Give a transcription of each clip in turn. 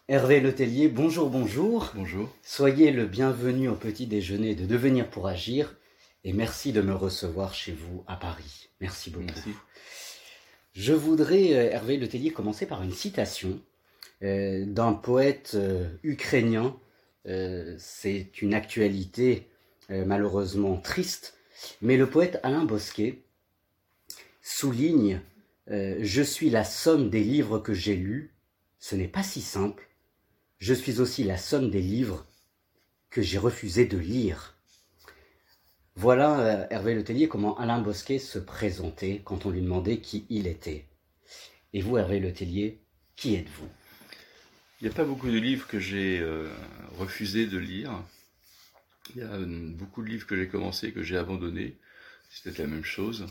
Hervé Letellier, bonjour, bonjour. Bonjour. Soyez le bienvenu au petit déjeuner de Devenir pour agir et merci de me recevoir chez vous à Paris. Merci beaucoup. Merci. Je voudrais, Hervé Letellier, commencer par une citation d'un poète ukrainien. C'est une actualité malheureusement triste, mais le poète Alain Bosquet souligne je suis la somme des livres que j'ai lus, ce n'est pas si simple. Je suis aussi la somme des livres que j'ai refusé de lire. Voilà, Hervé Letellier, comment Alain Bosquet se présentait quand on lui demandait qui il était. Et vous, Hervé Letellier, qui êtes-vous ? Il n'y a pas beaucoup de livres que j'ai refusé de lire. Il y a beaucoup de livres que j'ai commencé et que j'ai abandonnés. C'est peut-être la même chose.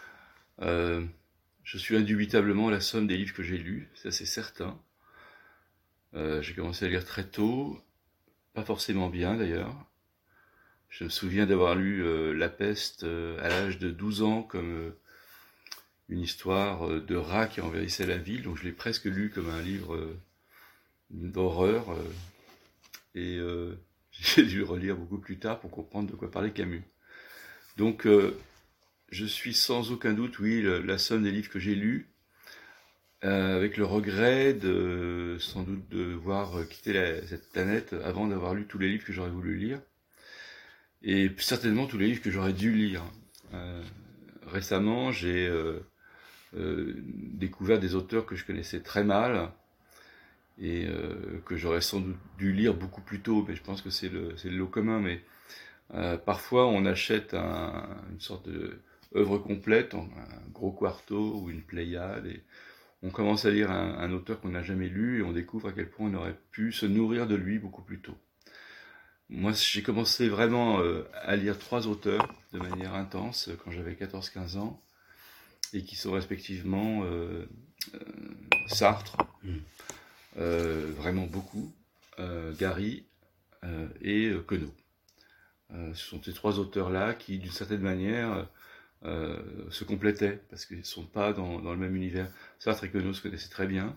Je suis indubitablement la somme des livres que j'ai lus, ça c'est certain. J'ai commencé à lire très tôt, pas forcément bien d'ailleurs. Je me souviens d'avoir lu La Peste à l'âge de 12 ans comme une histoire de rat qui envahissait la ville, donc je l'ai presque lu comme un livre d'horreur, et j'ai dû le relire beaucoup plus tard pour comprendre de quoi parlait Camus. Donc je suis sans aucun doute, oui, la somme des livres que j'ai lus, avec le regret de sans doute devoir quitter cette planète avant d'avoir lu tous les livres que j'aurais voulu lire, et certainement tous les livres que j'aurais dû lire. Récemment, j'ai découvert des auteurs que je connaissais très mal, et que j'aurais sans doute dû lire beaucoup plus tôt, mais je pense que c'est le lot commun. Mais parfois, on achète une sorte d'œuvre complète, un gros quarto ou une Pléiade, et on commence à lire un auteur qu'on n'a jamais lu, et on découvre à quel point on aurait pu se nourrir de lui beaucoup plus tôt. Moi, j'ai commencé vraiment à lire 3 auteurs de manière intense quand j'avais 14-15 ans, et qui sont respectivement Sartre, vraiment beaucoup, Gary et Queneau. Ce sont ces 3 auteurs-là qui, d'une certaine manière, se complétaient, parce qu'ils ne sont pas dans le même univers. Sartre et Queneau se connaissaient très bien.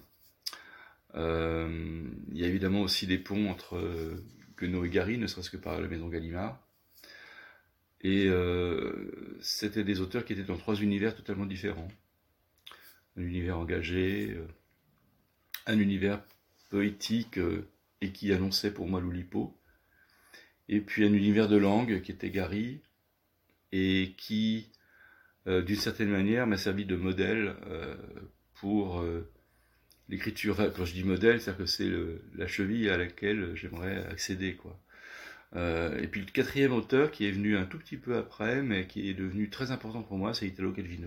Il y a évidemment aussi des ponts entre Queneau et Gary, ne serait-ce que par la maison Gallimard. Et c'était des auteurs qui étaient dans 3 univers totalement différents. Un univers engagé, un univers poétique et qui annonçait pour moi l'Oulipo, et puis un univers de langue qui était Gary, et qui, d'une certaine manière, m'a servi de modèle pour l'écriture. Quand je dis modèle, c'est-à-dire que c'est la cheville à laquelle j'aimerais accéder, quoi. Et puis le 4e auteur qui est venu un tout petit peu après, mais qui est devenu très important pour moi, c'est Italo Calvino,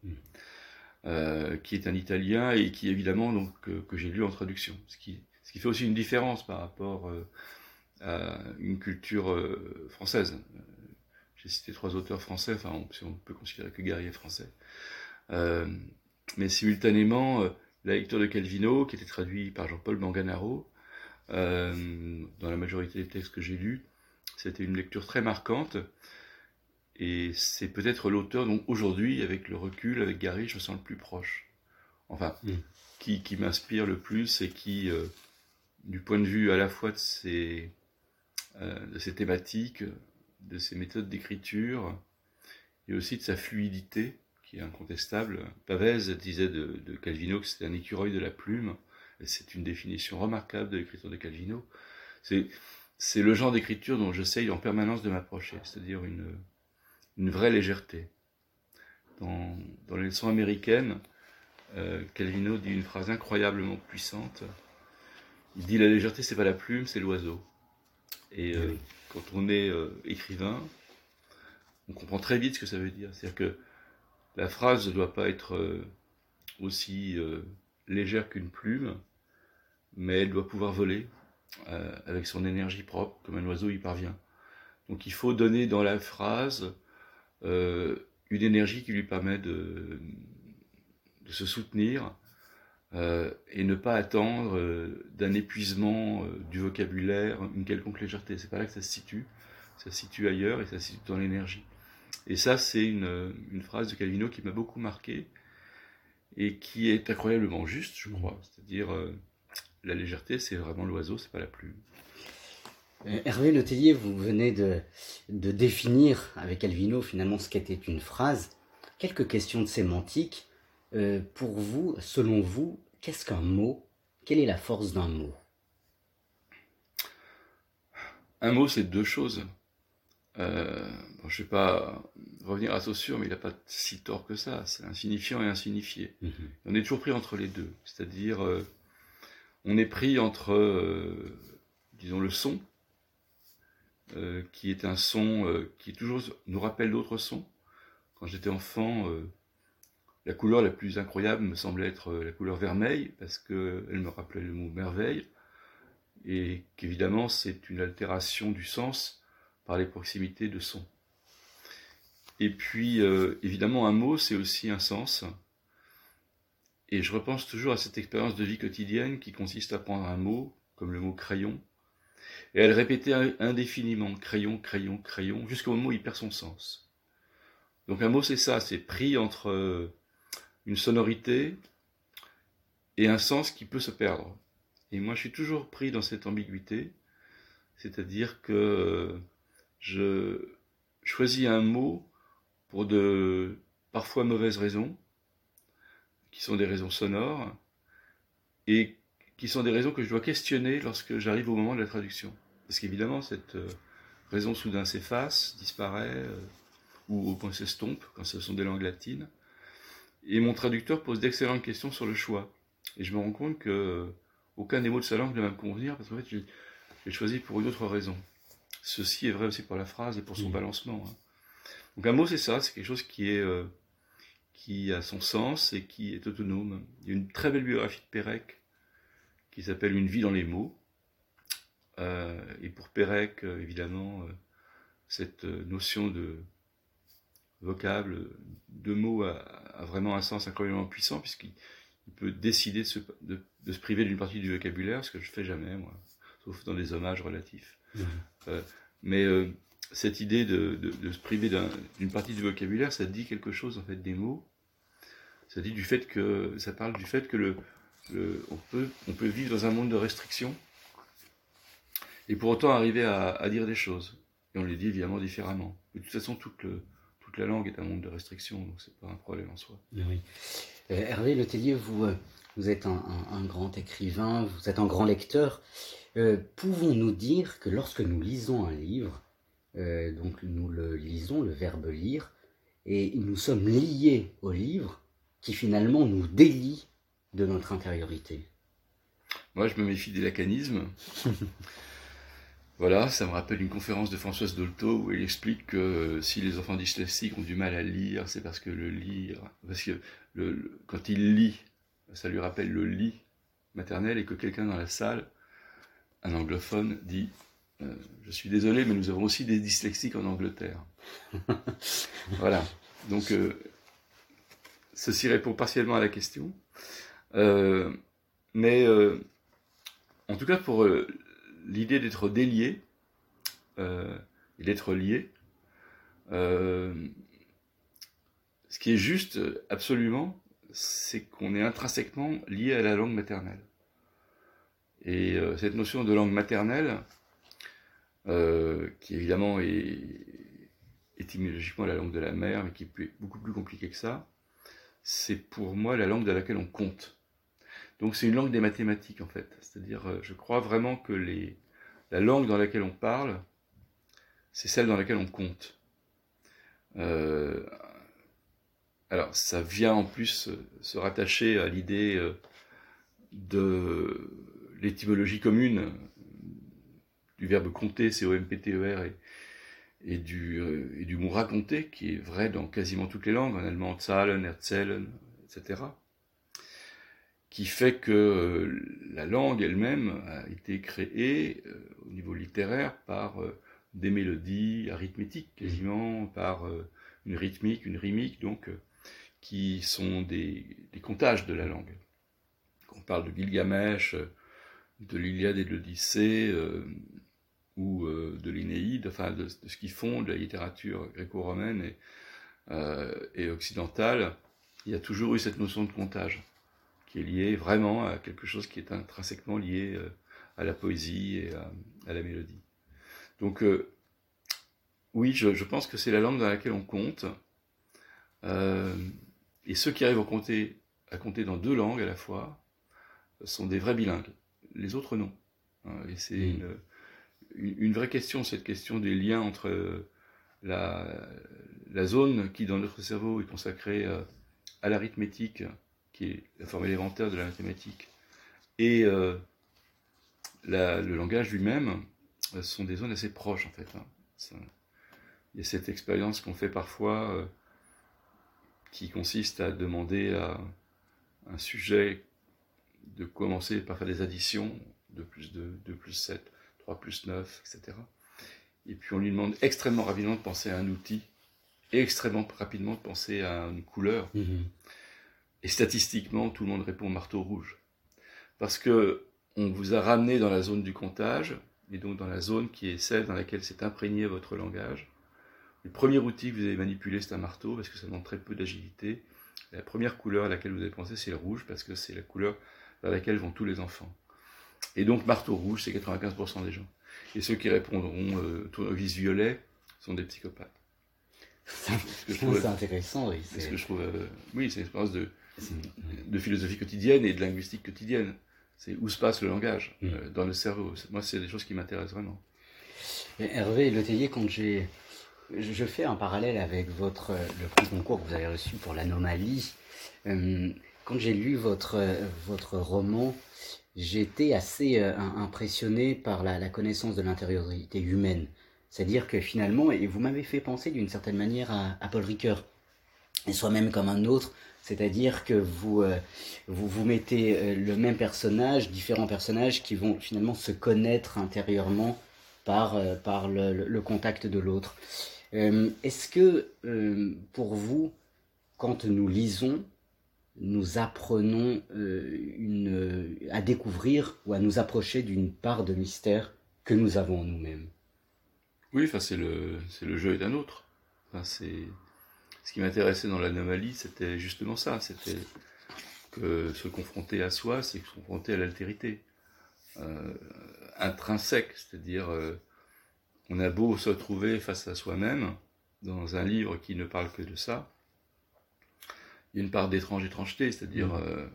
qui est un Italien et qui évidemment donc que j'ai lu en traduction, ce qui fait aussi une différence par rapport à une culture française. J'ai cité 3 auteurs français, enfin si on peut considérer que Gary est français, mais simultanément la lecture de Calvino, qui était traduit par Jean-Paul Manganaro, dans la majorité des textes que j'ai lus, c'était une lecture très marquante, et c'est peut-être l'auteur dont aujourd'hui, avec le recul, avec Gary, je me sens le plus proche. Enfin, qui m'inspire le plus, et qui, du point de vue à la fois de ses thématiques, de ses méthodes d'écriture, et aussi de sa fluidité, qui est incontestable. Pavese disait de Calvino que c'était un écureuil de la plume, et c'est une définition remarquable de l'écriture de Calvino. C'est le genre d'écriture dont j'essaye en permanence de m'approcher, c'est-à-dire une vraie légèreté. Dans les leçons américaines, Calvino dit une phrase incroyablement puissante. Il dit: la légèreté, c'est pas la plume, c'est l'oiseau. Et quand on est écrivain, on comprend très vite ce que ça veut dire. C'est-à-dire que la phrase ne doit pas être aussi légère qu'une plume, mais elle doit pouvoir voler avec son énergie propre, comme un oiseau y parvient. Donc il faut donner dans la phrase une énergie qui lui permet de se soutenir, et ne pas attendre d'un épuisement du vocabulaire une quelconque légèreté. C'est pas là que ça se situe. Ça se situe ailleurs, et ça se situe dans l'énergie. Et ça, c'est une phrase de Calvino qui m'a beaucoup marqué, et qui est incroyablement juste, je crois. C'est-à-dire, la légèreté, c'est vraiment l'oiseau, c'est pas la plume. Hervé Le Tellier, vous venez de définir avec Calvino finalement ce qu'était une phrase. Quelques questions de sémantique. Pour vous, selon vous, qu'est-ce qu'un mot? Quelle est la force d'un mot? Un mot, c'est deux choses. Je ne vais pas revenir à Saussure, mais il n'a pas si tort que ça. C'est insignifiant et insignifié. On est toujours pris entre les deux. C'est-à-dire, on est pris entre, disons, le son, qui est un son qui toujours nous rappelle d'autres sons. Quand j'étais enfant, la couleur la plus incroyable me semblait être la couleur vermeille, parce qu'elle me rappelait le mot merveille, et qu'évidemment c'est une altération du sens par les proximités de son. Et puis, évidemment, un mot, c'est aussi un sens. Et je repense toujours à cette expérience de vie quotidienne qui consiste à prendre un mot, comme le mot crayon, et à le répéter indéfiniment, crayon, crayon, crayon, jusqu'au moment où il perd son sens. Donc un mot, c'est ça, c'est pris entre une sonorité et un sens qui peut se perdre. Et moi, je suis toujours pris dans cette ambiguïté, c'est-à-dire que je choisis un mot pour de parfois mauvaises raisons, qui sont des raisons sonores, et qui sont des raisons que je dois questionner lorsque j'arrive au moment de la traduction. Parce qu'évidemment, cette raison soudain s'efface, disparaît, ou au point s'estompe, quand ce sont des langues latines. Et mon traducteur pose d'excellentes questions sur le choix. Et je me rends compte que aucun des mots de sa langue ne va me convenir, parce qu'en fait, j'ai choisi pour une autre raison. Ceci est vrai aussi pour la phrase et pour son balancement. Donc un mot, c'est ça, c'est quelque chose qui a son sens et qui est autonome. Il y a une très belle biographie de Pérec qui s'appelle « Une vie dans les mots ». Et pour Pérec, évidemment, cette notion de vocable, de mots a vraiment un sens incroyablement puissant, puisqu'il peut décider de se priver d'une partie du vocabulaire, ce que je ne fais jamais, moi, sauf dans des hommages relatifs. Mais cette idée de se priver d'une partie du vocabulaire, ça dit quelque chose en fait des mots. Ça parle du fait que on peut vivre dans un monde de restrictions et pour autant arriver à dire des choses. Et on les dit évidemment différemment. De toute façon, toute la langue est un monde de restrictions, donc c'est pas un problème en soi. Oui. Hervé Le Tellier, vous êtes un grand écrivain, vous êtes un grand lecteur. Pouvons-nous dire que lorsque nous lisons un livre, donc nous le lisons, le verbe lire, et nous sommes liés au livre, qui finalement nous délie de notre intériorité? Moi, je me méfie des lacanismes. Voilà, ça me rappelle une conférence de Françoise Dolto où elle explique que si les enfants dyslexiques ont du mal à lire, c'est parce que quand il lit, ça lui rappelle le lit maternel, et que quelqu'un dans la salle, un anglophone, dit je suis désolé, mais nous avons aussi des dyslexiques en Angleterre. Voilà. Donc, ceci répond partiellement à la question. Mais, en tout cas, pour l'idée d'être délié et d'être lié, ce qui est juste, absolument, c'est qu'on est intrinsèquement lié à la langue maternelle. Et cette notion de langue maternelle, qui évidemment est étymologiquement la langue de la mère, mais qui est beaucoup plus compliquée que ça, c'est pour moi la langue dans laquelle on compte. Donc c'est une langue des mathématiques en fait. C'est-à-dire, je crois vraiment que la langue dans laquelle on parle, c'est celle dans laquelle on compte. Alors ça vient en plus se rattacher à l'idée de l'étymologie commune du verbe compter, C-O-M-P-T-E-R, et du mot raconter, qui est vrai dans quasiment toutes les langues, en allemand zahlen, erzählen, etc., qui fait que la langue elle-même a été créée au niveau littéraire par des mélodies arithmétiques, quasiment, par une rythmique, une rimique, donc, qui sont des comptages de la langue. On parle de Gilgamesh, de l'Iliade et de l'Odyssée, ou de l'Énéide, enfin de ce qu'ils font de la littérature gréco-romaine et occidentale. Il y a toujours eu cette notion de comptage qui est lié vraiment à quelque chose qui est intrinsèquement lié à la poésie et à la mélodie. Donc oui, je pense que c'est la langue dans laquelle on compte. Et ceux qui arrivent à compter dans 2 langues à la fois sont des vrais bilingues. Les autres, non. Et c'est une vraie question, cette question des liens entre la zone qui, dans notre cerveau, est consacrée à l'arithmétique, qui est la forme élémentaire de la mathématique, et le langage lui-même, sont des zones assez proches, en fait. Il y a cette expérience qu'on fait parfois qui consiste à demander à un sujet de commencer par faire des additions, 2 plus 2, 2 plus 7, 3 plus 9, etc. Et puis on lui demande extrêmement rapidement de penser à un outil, et extrêmement rapidement de penser à une couleur. Et statistiquement, tout le monde répond marteau rouge. Parce que on vous a ramené dans la zone du comptage, et donc dans la zone qui est celle dans laquelle s'est imprégné votre langage. Le premier outil que vous avez manipulé, c'est un marteau, parce que ça demande très peu d'agilité. La première couleur à laquelle vous avez pensé, c'est le rouge, parce que c'est la couleur vers laquelle vont tous les enfants. Et donc, marteau rouge, c'est 95% des gens. Et ceux qui répondront tournevis violet sont des psychopathes. C'est intéressant, oui. C'est ce que je trouve. Oui, c'est une expérience de philosophie quotidienne et de linguistique quotidienne. C'est où se passe le langage, dans le cerveau. Moi, c'est des choses qui m'intéressent vraiment. Hervé Letellier, quand je fais un parallèle avec le prix concours que vous avez reçu pour l'Anomalie. Quand j'ai lu votre roman, j'étais assez impressionné par la connaissance de l'intériorité humaine. C'est-à-dire que finalement, et vous m'avez fait penser d'une certaine manière à Paul Ricoeur, et soi-même comme un autre, c'est-à-dire que vous mettez le même personnage, différents personnages qui vont finalement se connaître intérieurement par le contact de l'autre. Est-ce que, pour vous, quand nous lisons, nous apprenons à découvrir ou à nous approcher d'une part de mystère que nous avons en nous-mêmes? Oui, c'est le jeu est un autre. Ce qui m'intéressait dans l'Anomalie, c'était justement ça. C'était que se confronter à soi, c'est se confronter à l'altérité intrinsèque, c'est-à-dire on a beau se retrouver face à soi-même dans un livre qui ne parle que de ça, il y a une part d'étrangeté, c'est-à-dire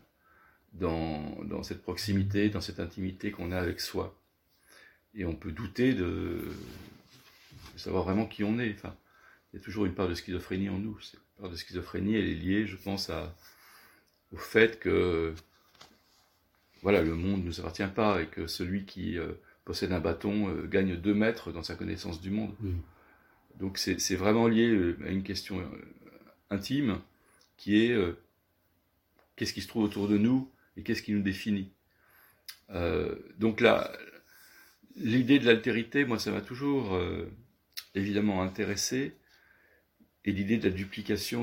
dans cette proximité, dans cette intimité qu'on a avec soi. Et on peut douter de savoir vraiment qui on est. Enfin, il y a toujours une part de schizophrénie en nous. Cette part de schizophrénie, elle est liée, je pense, au fait que voilà, le monde ne nous appartient pas et que celui qui possède un bâton gagne 2 mètres dans sa connaissance du monde. Donc c'est vraiment lié à une question intime qui est qu'est-ce qui se trouve autour de nous et qu'est-ce qui nous définit. Donc là, l'idée de l'altérité, moi, ça m'a toujours évidemment intéressé, et l'idée de la duplication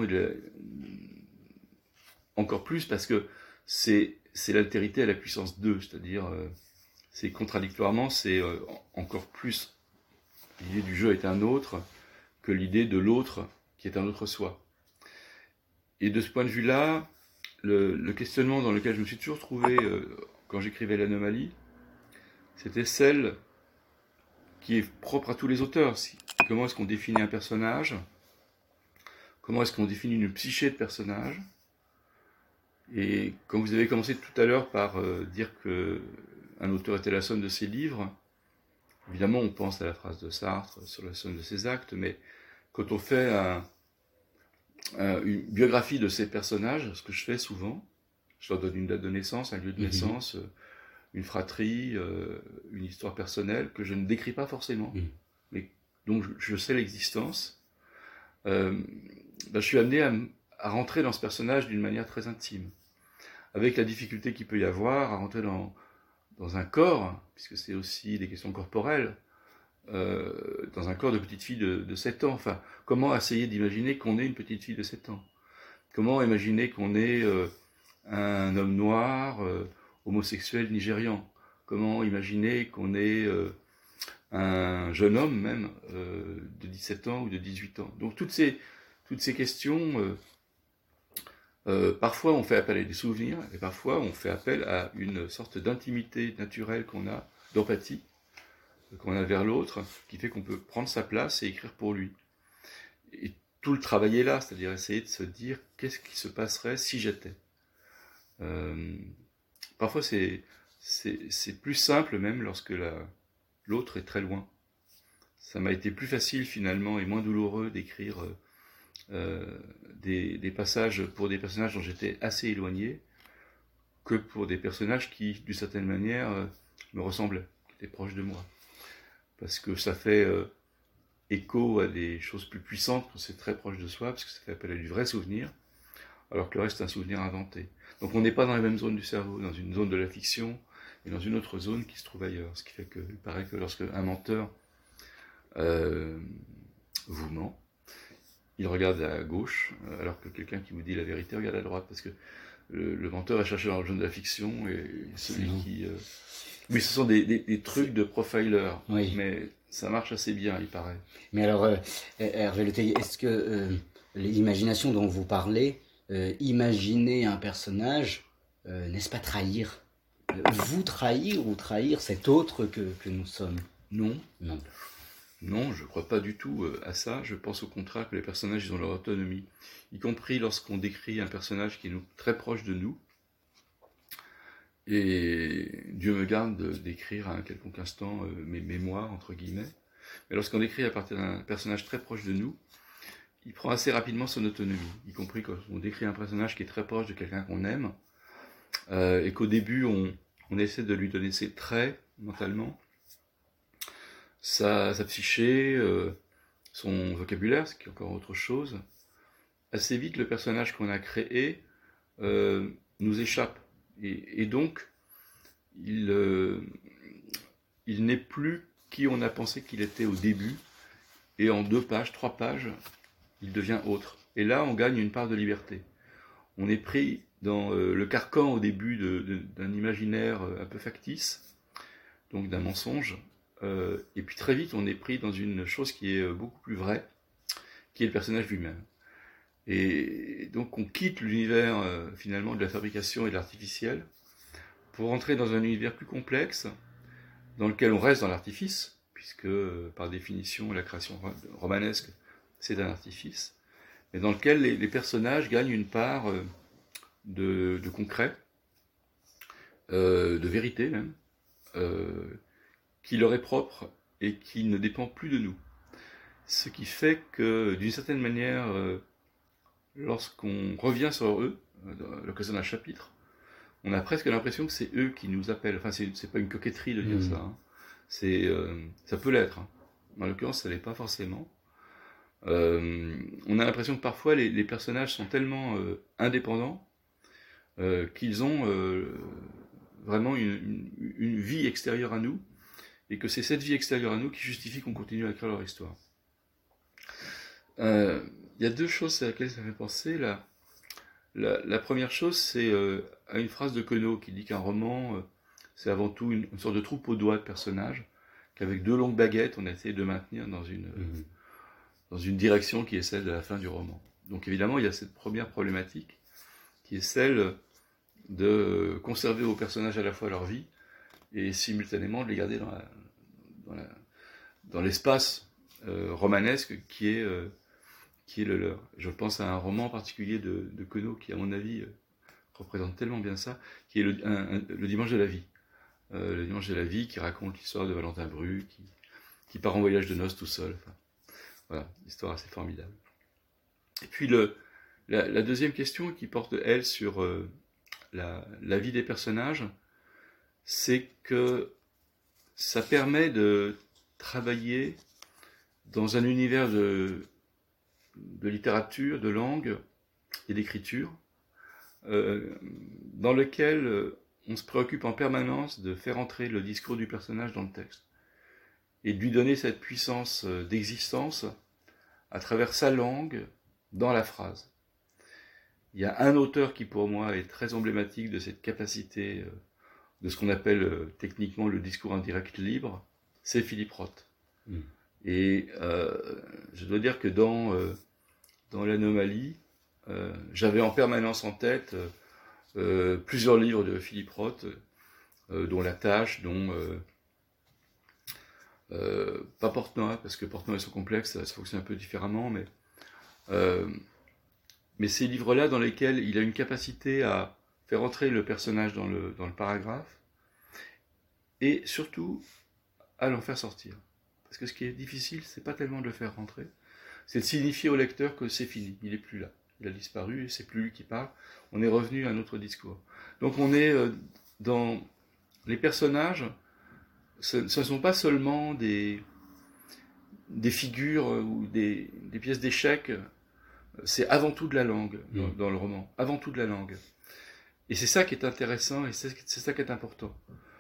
encore plus parce que c'est l'altérité à la puissance 2, c'est-à-dire c'est contradictoirement, c'est encore plus l'idée du jeu est un autre que l'idée de l'autre qui est un autre soi. Et de ce point de vue-là, le questionnement dans lequel je me suis toujours trouvé quand j'écrivais l'Anomalie, c'était celle qui est propre à tous les auteurs. Comment est-ce qu'on définit un personnage? Comment est-ce qu'on définit une psyché de personnage? Et quand vous avez commencé tout à l'heure par dire qu'un auteur était la somme de ses livres, évidemment on pense à la phrase de Sartre sur la somme de ses actes, mais quand on fait une biographie de ces personnages, ce que je fais souvent, je leur donne une date de naissance, un lieu de naissance, une fratrie, une histoire personnelle que je ne décris pas forcément, mais dont je sais l'existence. Je suis amené à rentrer dans ce personnage d'une manière très intime, avec la difficulté qu'il peut y avoir à rentrer dans un corps, puisque c'est aussi des questions corporelles, dans un corps de petite fille de 7 ans. Enfin, comment essayer d'imaginer qu'on est une petite fille de 7 ans? Comment imaginer qu'on est un homme noir, homosexuel nigérian? Comment imaginer qu'on est un jeune homme même de 17 ans ou de 18 ans? Donc toutes ces questions Parfois, on fait appel à des souvenirs, et parfois, on fait appel à une sorte d'intimité naturelle qu'on a, d'empathie, qu'on a vers l'autre, qui fait qu'on peut prendre sa place et écrire pour lui. Et tout le travail est là, c'est-à-dire essayer de se dire qu'est-ce qui se passerait si j'étais. Parfois, c'est plus simple même lorsque l'autre est très loin. Ça m'a été plus facile finalement et moins douloureux d'écrire des passages pour des personnages dont j'étais assez éloigné que pour des personnages qui, d'une certaine manière, me ressemblaient, qui étaient proches de moi. Parce que ça fait écho à des choses plus puissantes quand c'est très proche de soi, parce que ça fait appel à du vrai souvenir, alors que le reste est un souvenir inventé. Donc on n'est pas dans la même zone du cerveau, dans une zone de la fiction, et dans une autre zone qui se trouve ailleurs. Ce qui fait que, il paraît que lorsque un menteur vous ment, il regarde à gauche, alors que quelqu'un qui vous dit la vérité regarde à droite, parce que le menteur est cherché dans le zone de la fiction, et celui qui... Oui, ce sont des trucs de profiler, Oui. mais ça marche assez bien, il paraît. Mais alors, Hervé Le Tellier, est-ce que l'imagination dont vous parlez, imaginer un personnage, n'est-ce pas trahir vous trahir ou trahir cet autre que nous sommes? Non. Non. Non, je ne crois pas du tout à ça. Je pense au contraire que les personnages, ils ont leur autonomie. Y compris lorsqu'on décrit un personnage qui est très proche de nous. Et Dieu me garde d'écrire à un quelconque instant mes mémoires, entre guillemets. Mais lorsqu'on décrit à partir d'un personnage très proche de nous, il prend assez rapidement son autonomie. Y compris quand on décrit un personnage qui est très proche de quelqu'un qu'on aime, et qu'au début, on essaie de lui donner ses traits, mentalement, sa psyché, son vocabulaire, ce qui est encore autre chose. Assez vite, le personnage qu'on a créé nous échappe. Et donc, il n'est plus qui on a pensé qu'il était au début, et en 2 pages, 3 pages, il devient autre. Et là, on gagne une part de liberté. On est pris dans le carcan au début d'un imaginaire un peu factice, donc d'un mensonge, et puis très vite, on est pris dans une chose qui est beaucoup plus vraie, qui est le personnage lui-même. Et donc on quitte l'univers finalement de la fabrication et de l'artificiel pour entrer dans un univers plus complexe, dans lequel on reste dans l'artifice, puisque par définition la création romanesque c'est un artifice, mais dans lequel les personnages gagnent une part de concret, de vérité même, qui leur est propre et qui ne dépend plus de nous. Ce qui fait que d'une certaine manière, lorsqu'on revient sur eux, à l'occasion d'un chapitre, on a presque l'impression que c'est eux qui nous appellent. Enfin, c'est pas une coquetterie de dire ça. Hein. Ça peut l'être. Hein. En l'occurrence, ça l'est pas forcément. On a l'impression que parfois les personnages sont tellement indépendants qu'ils ont vraiment une vie extérieure à nous, et que c'est cette vie extérieure à nous qui justifie qu'on continue à écrire leur histoire. Il y a 2 choses à laquelle ça fait penser. La première chose, c'est à une phrase de Queneau qui dit qu'un roman, c'est avant tout une sorte de troupe au doigt de personnages, qu'avec 2 longues baguettes, on essaie de maintenir dans une direction qui est celle de la fin du roman. Donc évidemment, il y a cette première problématique, qui est celle de conserver aux personnages à la fois leur vie, et simultanément de les garder dans l'espace romanesque qui est le leur. Je pense à un roman en particulier de Queneau qui, à mon avis, représente tellement bien ça, qui est le Dimanche de la vie. Le Dimanche de la vie qui raconte l'histoire de Valentin Bru, qui part en voyage de noces tout seul. Enfin, voilà, histoire assez formidable. Et puis la deuxième question qui porte, elle, sur la vie des personnages, c'est que ça permet de travailler dans un univers de littérature, de langue et d'écriture, dans lequel on se préoccupe en permanence de faire entrer le discours du personnage dans le texte, et de lui donner cette puissance d'existence à travers sa langue, dans la phrase. Il y a un auteur qui, pour moi, est très emblématique de cette capacité de ce qu'on appelle techniquement le discours indirect libre, c'est Philippe Roth. Et je dois dire que dans l'Anomalie, j'avais en permanence en tête plusieurs livres de Philippe Roth, dont La Tâche, dont pas Portnoy, parce que Portnoy sont complexes, ça fonctionne un peu différemment, mais ces livres-là dans lesquels il a une capacité à faire entrer le personnage dans le paragraphe, et surtout à l'en faire sortir. Parce que ce qui est difficile, c'est pas tellement de le faire rentrer, c'est de signifier au lecteur que c'est fini, il est plus là, il a disparu, c'est plus lui qui parle, on est revenu à un autre discours. Donc on est dans les personnages, ce ne sont pas seulement des figures ou des pièces d'échecs, c'est avant tout de la langue dans le roman, avant tout de la langue. Et c'est ça qui est intéressant et c'est ça qui est important.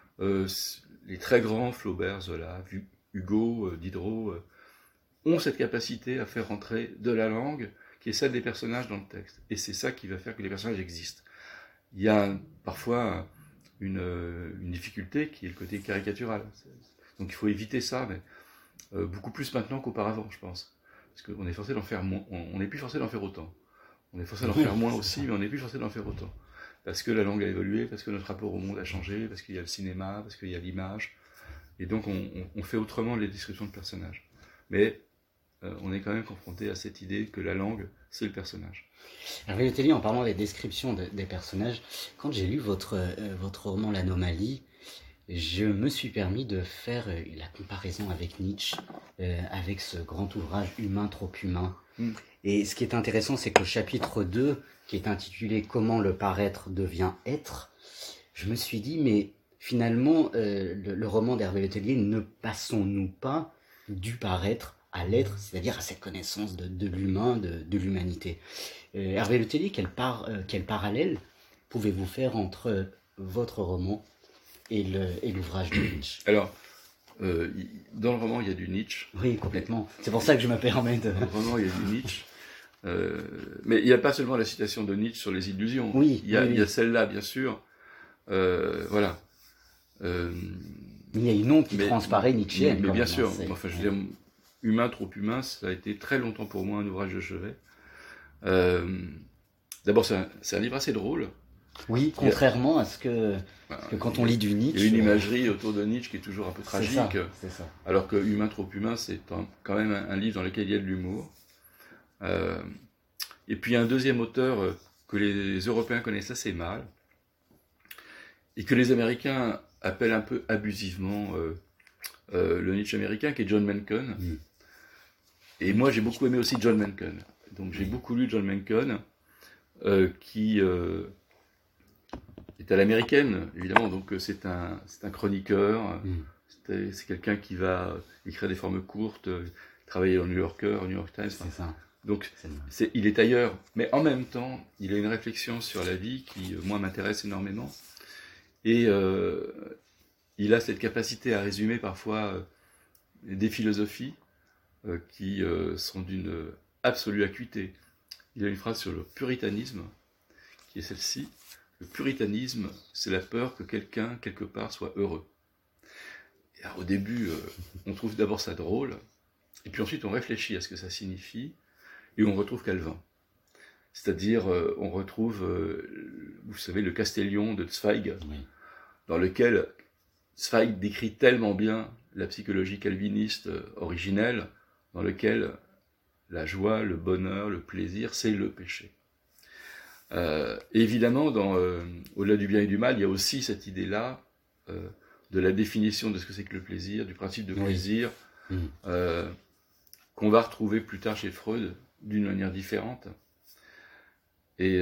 Les très grands, Flaubert, Zola, Hugo, Diderot, ont cette capacité à faire rentrer de la langue qui est celle des personnages dans le texte. Et c'est ça qui va faire que les personnages existent. Il y a parfois une difficulté qui est le côté caricatural. Donc il faut éviter ça, mais beaucoup plus maintenant qu'auparavant, je pense. Parce qu'on est forcé d'en faire moins, on n'est plus forcé d'en faire autant. On est forcé d'en faire moins aussi, mais on n'est plus forcé d'en faire autant. Parce que la langue a évolué, parce que notre rapport au monde a changé, parce qu'il y a le cinéma, parce qu'il y a l'image. Et donc on fait autrement les descriptions de personnages. Mais on est quand même confronté à cette idée que la langue, c'est le personnage. Hervé Le Tellier, en parlant des descriptions des personnages, quand j'ai lu votre roman L'Anomalie, je me suis permis de faire la comparaison avec Nietzsche, avec ce grand ouvrage Humain trop humain. Et ce qui est intéressant, c'est qu'au chapitre 2, qui est intitulé « Comment le paraître devient être », je me suis dit, mais finalement, le roman d'Hervé Le Tellier, ne passons-nous pas du paraître à l'être, c'est-à-dire à cette connaissance de l'humain, de l'humanité. Hervé Le Tellier, quel parallèle pouvez-vous faire entre votre roman et l'ouvrage de Nietzsche? Alors, dans le roman, il y a du Nietzsche. Oui, complètement. C'est pour ça que je me permets de... Dans le roman, il y a du Nietzsche. Mais il n'y a pas seulement la citation de Nietzsche sur les illusions. Oui, il y a celle-là, bien sûr. Voilà. Il y a une onde qui transparaît nietzschéenne. Mais bien sûr. Enfin, je veux dire, Humain trop humain, ça a été très longtemps pour moi un ouvrage de chevet. D'abord, c'est un livre assez drôle. Oui, contrairement à ce que quand on lit du Nietzsche... Il y a une imagerie autour de Nietzsche qui est toujours un peu tragique. C'est ça. Alors que Humain trop humain, c'est quand même un livre dans lequel il y a de l'humour. Et puis il y a un deuxième auteur que les Européens connaissent assez mal, et que les Américains appellent un peu abusivement le Nietzsche américain, qui est John Mencken. Et moi, j'ai beaucoup aimé aussi John Mencken. Donc j'ai beaucoup lu John Mencken, qui est à l'américaine, évidemment. Donc c'est un chroniqueur, c'est quelqu'un qui va écrire des formes courtes, travailler au New Yorker, au New York Times. C'est ça. Donc il est ailleurs, mais en même temps, il a une réflexion sur la vie qui, moi, m'intéresse énormément. Et il a cette capacité à résumer parfois des philosophies qui sont d'une absolue acuité. Il a une phrase sur le puritanisme, qui est celle-ci. Le puritanisme, c'est la peur que quelqu'un, quelque part, soit heureux. Et alors, au début, on trouve d'abord ça drôle, et puis ensuite on réfléchit à ce que ça signifie, et on retrouve Calvin. C'est-à-dire, on retrouve, vous savez, le Castellion de Zweig, dans lequel Zweig décrit tellement bien la psychologie calviniste originelle, dans lequel la joie, le bonheur, le plaisir, c'est le péché. Évidemment, au-delà du bien et du mal, il y a aussi cette idée-là de la définition de ce que c'est que le plaisir, du principe de plaisir, qu'on va retrouver plus tard chez Freud d'une manière différente. Et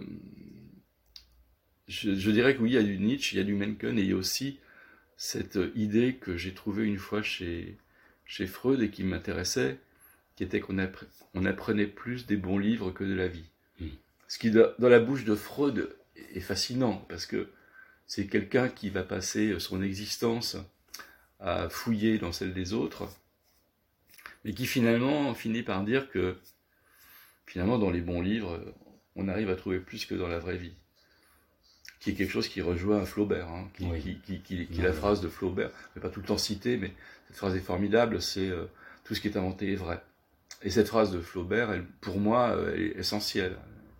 je dirais que oui, il y a du Nietzsche, il y a du Mencken, et il y a aussi cette idée que j'ai trouvée une fois chez Freud et qui m'intéressait, qui était qu'on apprenait plus des bons livres que de la vie. Ce qui, dans la bouche de Freud, est fascinant, parce que c'est quelqu'un qui va passer son existence à fouiller dans celle des autres, mais qui finalement finit par dire que, finalement, dans les bons livres, on arrive à trouver plus que dans la vraie vie. Qui est quelque chose qui rejoint Flaubert, qui la phrase de Flaubert, je ne vais pas tout le temps citer, mais cette phrase est formidable, c'est tout ce qui est inventé est vrai. Et cette phrase de Flaubert, pour moi, elle est essentielle.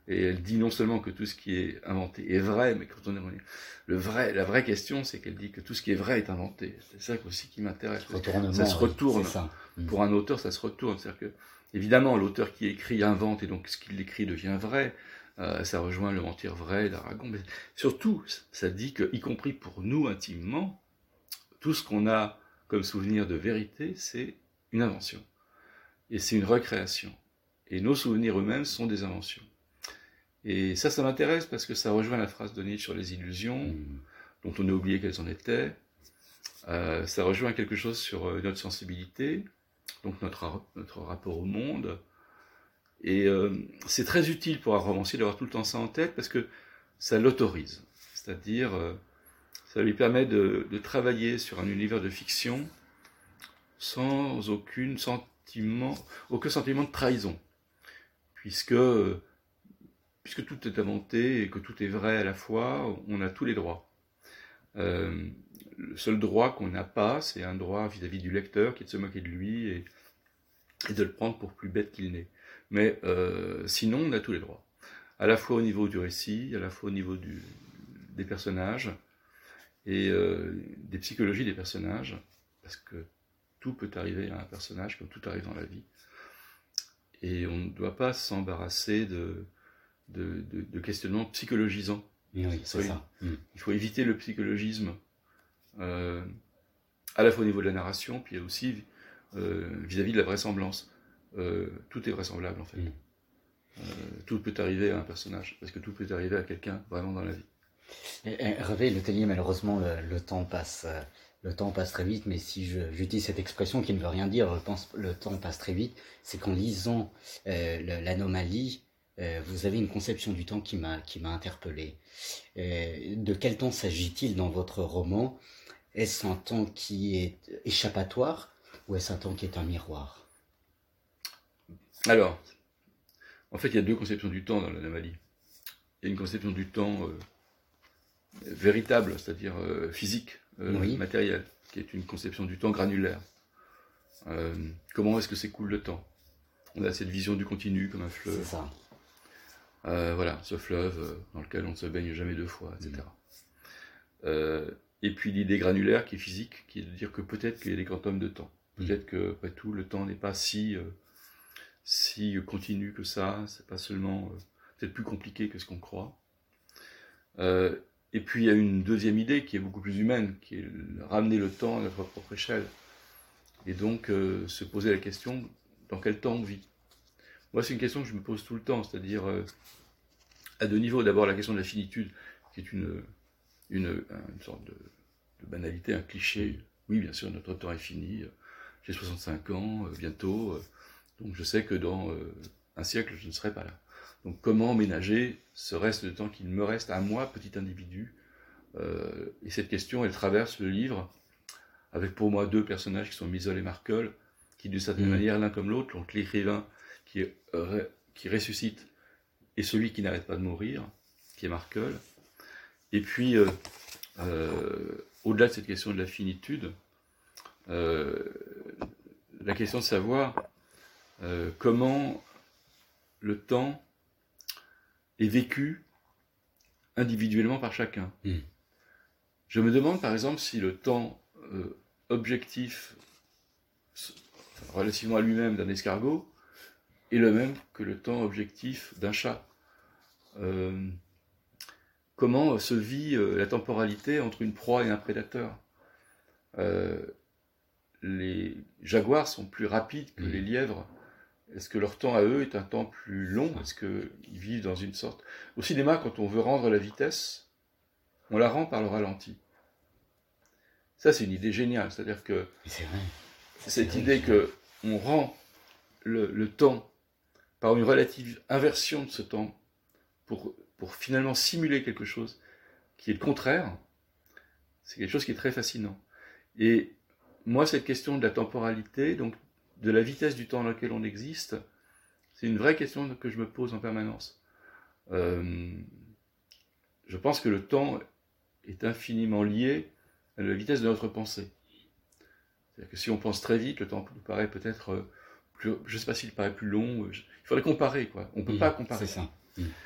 Et elle dit non seulement que tout ce qui est inventé est vrai, mais quand on est la vraie question, c'est qu'elle dit que tout ce qui est vrai est inventé. C'est ça aussi qui m'intéresse. Ça se retourne. C'est ça. Pour un auteur, ça se retourne. C'est-à-dire que, évidemment, l'auteur qui écrit invente, et donc ce qu'il écrit devient vrai. Ça rejoint le mentir vrai d'Aragon. Mais surtout, ça dit que, y compris pour nous intimement, tout ce qu'on a comme souvenir de vérité, c'est une invention. Et c'est une recréation. Et nos souvenirs eux-mêmes sont des inventions. Et ça m'intéresse parce que ça rejoint la phrase de Nietzsche sur les illusions, dont on a oublié qu'elles en étaient. Ça rejoint quelque chose sur notre sensibilité, donc notre rapport au monde. Et c'est très utile pour un romancier d'avoir tout le temps ça en tête parce que ça l'autorise. C'est-à-dire, ça lui permet de travailler sur un univers de fiction sans aucun sentiment de trahison. Puisque tout est inventé et que tout est vrai à la fois, on a tous les droits. Le seul droit qu'on n'a pas, c'est un droit vis-à-vis du lecteur, qui est de se moquer de lui et de le prendre pour plus bête qu'il n'est. Mais sinon, on a tous les droits. À la fois au niveau du récit, à la fois au niveau des personnages et des psychologies des personnages, parce que tout peut arriver à un personnage, comme tout arrive dans la vie. Et on ne doit pas s'embarrasser de questionnements psychologisants. Oui, c'est ça. Il faut éviter le psychologisme, à la fois au niveau de la narration, puis aussi vis-à-vis de la vraisemblance. Tout est vraisemblable, en fait. Tout peut arriver à un personnage, parce que tout peut arriver à quelqu'un vraiment dans la vie. Hervé Letellier, malheureusement, le temps passe. Le temps passe très vite, mais si j'utilise cette expression qui ne veut rien dire, je pense que le temps passe très vite, c'est qu'en lisant l'Anomalie, vous avez une conception du temps qui m'a interpellé. De quel temps s'agit-il dans votre roman? Est-ce un temps qui est échappatoire ou est-ce un temps qui est un miroir? Alors, en fait, il y a deux conceptions du temps dans l'Anomalie. Il y a une conception du temps véritable, c'est-à-dire physique, matérielle, qui est une conception du temps granulaire. Comment est-ce que s'écoule le temps? On a cette vision du continu comme un fleuve. C'est ça. Voilà, ce fleuve dans lequel on ne se baigne jamais deux fois, etc. Et puis l'idée granulaire qui est physique, qui est de dire que peut-être qu'il y a des quantums de temps. Peut-être que, après tout, le temps n'est pas si continu que ça, c'est pas seulement peut-être plus compliqué que ce qu'on croit. Et puis il y a une deuxième idée qui est beaucoup plus humaine, qui est ramener le temps à notre propre échelle. Et donc se poser la question, dans quel temps on vit? Moi, c'est une question que je me pose tout le temps, c'est-à-dire à deux niveaux. D'abord, la question de la finitude, qui est une sorte de banalité, un cliché. Oui, bien sûr, notre temps est fini. J'ai 65 ans, bientôt. Donc je sais que dans un siècle, je ne serai pas là. Donc comment ménager ce reste de temps qu'il me reste à moi, petit individu? Et cette question, elle traverse le livre, avec pour moi deux personnages qui sont Misol et Markel, qui d'une certaine manière, l'un comme l'autre, donc l'écrivain qui ressuscite, et celui qui n'arrête pas de mourir, qui est Markel. Et puis, au-delà de cette question de la finitude, la question de savoir comment le temps est vécu individuellement par chacun. Je me demande par exemple si le temps objectif relativement à lui-même d'un escargot est le même que le temps objectif d'un chat. Comment se vit la temporalité entre une proie et un prédateur? Les jaguars sont plus rapides que les lièvres. Est-ce que leur temps à eux est un temps plus long? Est-ce qu'ils vivent dans une sorte... Au cinéma, quand on veut rendre la vitesse, on la rend par le ralenti. Ça, c'est une idée géniale. C'est-à-dire que cette idée qu'on rend le temps par une relative inversion de ce temps pour finalement simuler quelque chose qui est le contraire, c'est quelque chose qui est très fascinant. Et moi, cette question de la temporalité, donc de la vitesse du temps dans lequel on existe, c'est une vraie question que je me pose en permanence. Je pense que le temps est infiniment lié à la vitesse de notre pensée. C'est-à-dire que si on pense très vite, le temps nous paraît peut-être plus... Je ne sais pas s'il paraît plus long. Il faudrait comparer, quoi. On ne peut pas comparer. C'est ça.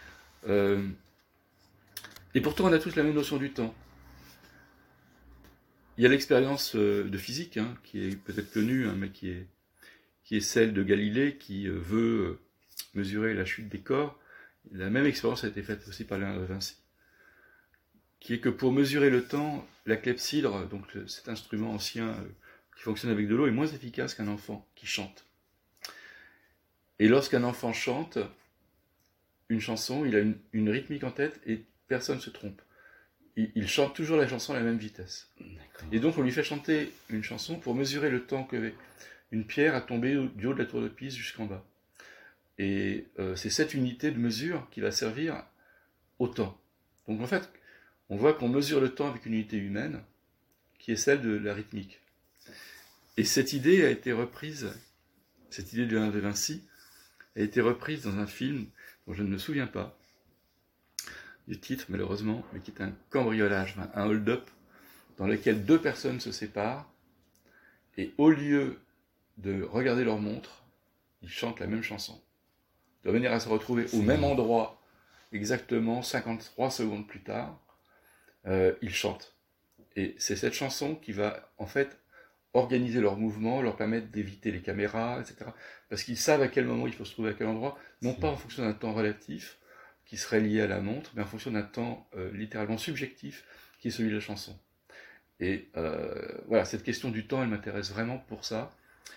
Et pourtant, on a tous la même notion du temps. Il y a l'expérience de physique, hein, qui est peut-être connue, hein, mais qui est celle de Galilée, qui veut mesurer la chute des corps. La même expérience a été faite aussi par Léonard de Vinci, qui est que pour mesurer le temps, la clepsydre, donc cet instrument ancien qui fonctionne avec de l'eau, est moins efficace qu'un enfant qui chante. Et lorsqu'un enfant chante une chanson, il a une rythmique en tête et personne ne se trompe. Il chante toujours la chanson à la même vitesse. D'accord. Et donc on lui fait chanter une chanson pour mesurer le temps que une pierre a tombé du haut de la tour de Pise jusqu'en bas. Et c'est cette unité de mesure qui va servir au temps. Donc en fait, on voit qu'on mesure le temps avec une unité humaine, qui est celle de la rythmique. Et cette idée a été reprise, cette idée de Léonard de Vinci, a été reprise dans un film dont je ne me souviens pas du titre malheureusement, mais qui est un cambriolage, un hold-up, dans lequel deux personnes se séparent, et au lieu de regarder leur montre, ils chantent la même chanson, de manière à se retrouver au même endroit, exactement 53 secondes plus tard, ils chantent. Et c'est cette chanson qui va, en fait, organiser leurs mouvements, leur permettre d'éviter les caméras, etc. Parce qu'ils savent à quel moment il faut se trouver à quel endroit, non pas en fonction d'un temps relatif, qui serait lié à la montre, mais en fonction d'un temps littéralement subjectif, qui est celui de la chanson. Et voilà, cette question du temps, elle m'intéresse vraiment pour ça.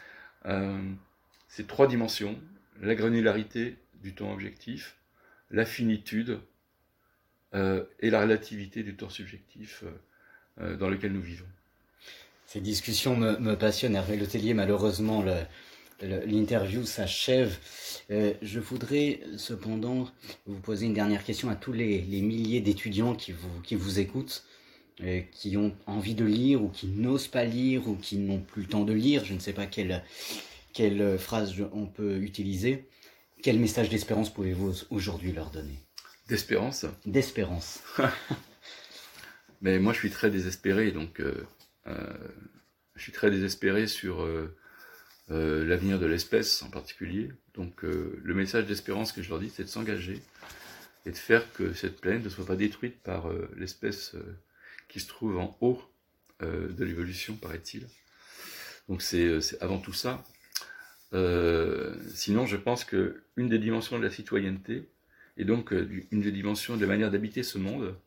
C'est trois dimensions: la granularité du temps objectif, la finitude et la relativité du temps subjectif dans lequel nous vivons. Ces discussions me passionnent, Hervé Letellier. Malheureusement, l'interview s'achève. Je voudrais cependant vous poser une dernière question à tous les milliers d'étudiants qui vous écoutent, qui ont envie de lire ou qui n'osent pas lire ou qui n'ont plus le temps de lire. Je ne sais pas quelle phrase on peut utiliser. Quel message d'espérance pouvez-vous aujourd'hui leur donner? D'espérance? D'espérance. Mais moi, je suis très désespéré, donc je suis très désespéré sur l'avenir de l'espèce en particulier. Donc le message d'espérance que je leur dis, c'est de s'engager et de faire que cette planète ne soit pas détruite par l'espèce qui se trouve en haut de l'évolution, paraît-il. Donc c'est avant tout ça. Sinon, je pense qu'une des dimensions de la citoyenneté, et donc une des dimensions de la manière d'habiter ce monde,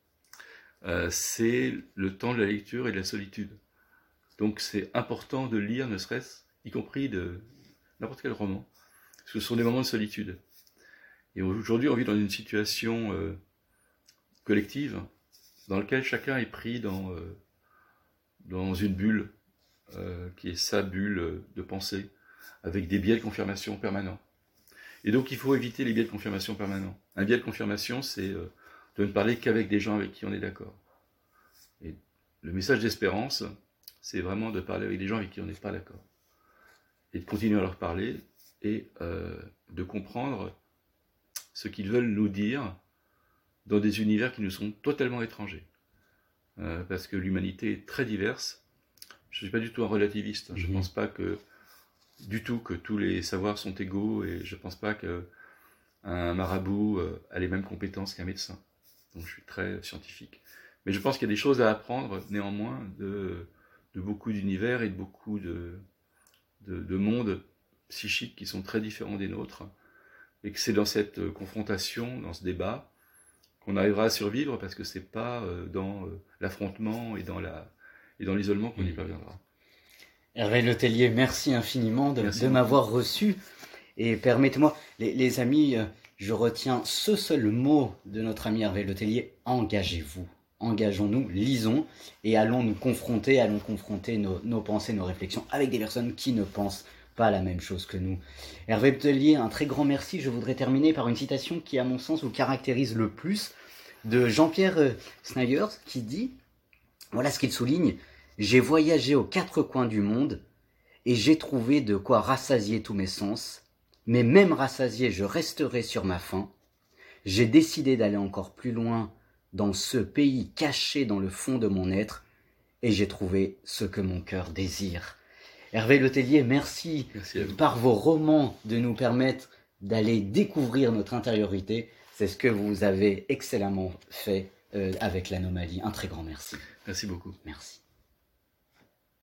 c'est le temps de la lecture et de la solitude. Donc c'est important de lire, ne serait-ce, y compris de n'importe quel roman, parce que ce sont des moments de solitude. Et aujourd'hui, on vit dans une situation collective, dans laquelle chacun est pris dans une bulle, qui est sa bulle de pensée, avec des biais de confirmation permanents. Et donc il faut éviter les biais de confirmation permanents. Un biais de confirmation, c'est de ne parler qu'avec des gens avec qui on est d'accord. Et le message d'espérance, c'est vraiment de parler avec des gens avec qui on n'est pas d'accord. Et de continuer à leur parler et de comprendre ce qu'ils veulent nous dire dans des univers qui nous sont totalement étrangers. Parce que l'humanité est très diverse. Je ne suis pas du tout un relativiste. Je ne pense pas du tout que tous les savoirs sont égaux, et je ne pense pas qu'un marabout a les mêmes compétences qu'un médecin. Donc je suis très scientifique. Mais je pense qu'il y a des choses à apprendre néanmoins de beaucoup d'univers et de beaucoup de mondes psychiques qui sont très différents des nôtres, et que c'est dans cette confrontation, dans ce débat, qu'on arrivera à survivre, parce que c'est pas dans l'affrontement et dans l'isolement qu'on y parviendra. Hervé Letellier, merci infiniment de m'avoir reçu, et permettez-moi, les amis, je retiens ce seul mot de notre ami Hervé Letellier: engagez-vous. Engageons-nous, lisons, et allons confronter nos pensées, nos réflexions avec des personnes qui ne pensent pas la même chose que nous. Hervé Letellier, un très grand merci. Je voudrais terminer par une citation qui, à mon sens, vous caractérise le plus, de Jean-Pierre Snyder, qui dit, voilà ce qu'il souligne: j'ai voyagé aux quatre coins du monde et j'ai trouvé de quoi rassasier tous mes sens, mais même rassasié, je resterai sur ma faim. J'ai décidé d'aller encore plus loin dans ce pays caché dans le fond de mon être, et j'ai trouvé ce que mon cœur désire. Hervé Letellier, merci par vos romans de nous permettre d'aller découvrir notre intériorité. C'est ce que vous avez excellemment fait avec l'anomalie. Un très grand merci. Merci beaucoup. Merci.